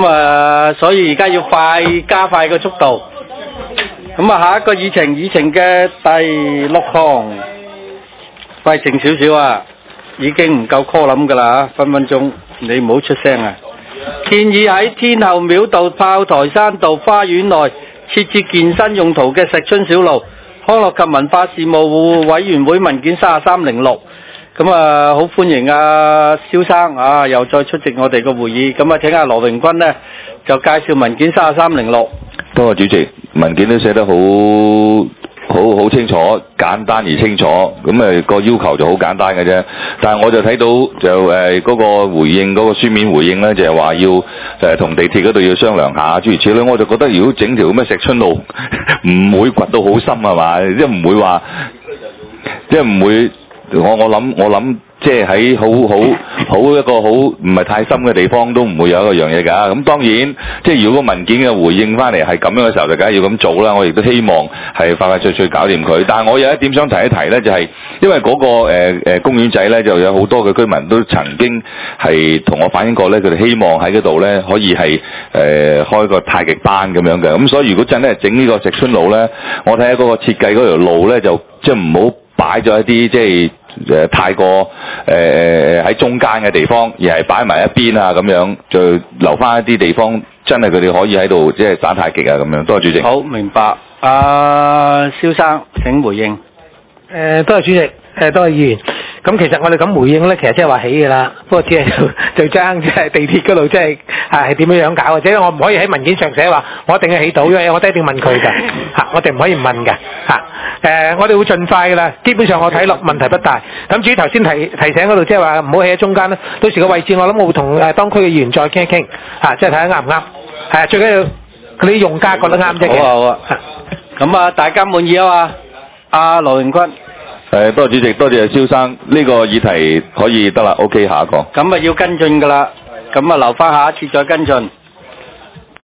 咁所以而家要加快個速度。咁下一個議程嘅第6項，快靜少少啊！已經唔夠 call 諗噶啦，分分鐘你唔好出聲啊！建議喺天后廟道、炮台山道花園內設置健身用途嘅石春小路。康樂及文化事務委員會文件3306。咁好歡迎蕭生又再出席我哋個會議。咁請阿羅榮君呢就介紹文件3306。 多謝主席，文件都寫得好清楚，簡單而清楚。咁個要求就好簡單嘅啫。但係我就睇到就嗰個回應，嗰個書面回應呢，就係話要同地鐵嗰度要商量下諸如此類。我就覺得如果整條咩石春路唔會掘到好深係嘛，即係唔會話，即係唔會。我諗即係喺好一個好唔係太深嘅地方都唔會有一個樣嘢㗎。咁當然即係如果文件嘅回應翻嚟係咁樣嘅時候，就梗係要咁做啦。我亦都希望係快脆搞掂佢。但係我有一點想提一提呢，就係因為嗰個公園仔呢，就有好多嘅居民都曾經係同我反映過呢，佢哋希望喺嗰度呢可以係開個太極班咁樣嘅。咁所以如果真係整呢個石春路呢，我睇下嗰個設計嗰條路呢，就即係唔好擺咗一啲即係太過喺中間嘅地方，而係擺埋一邊啊咁樣，就留翻一啲地方，真係佢哋可以喺度即係耍太極啊咁樣。多謝主席。 好，明白。蕭生請回應。 多謝主席，多謝議員。咁其實我哋咁回應咧，其實即係話起嘅啦，不過只係就將即係地鐵嗰度即係係點樣搞，或者我唔可以喺文件上寫話我一定係起到，因為我都一定問佢嘅嚇，我哋唔可以唔問嘅嚇。我哋會盡快嘅啦，基本上我睇落問題不大。咁至於頭先提醒嗰度，即係話唔好起喺中間啦，到時個位置我諗我會同當區嘅議員再傾一傾嚇，即係睇下啱唔啱。係最緊要嗰啲用家覺得啱啫嘅。 好啊。咁大家滿意啊嘛？阿羅榮君。 多謝主席，多謝蕭生，呢個議題可以得啦 ，OK， 下一個。 咁要跟進㗎啦，咁留翻下一次再跟進。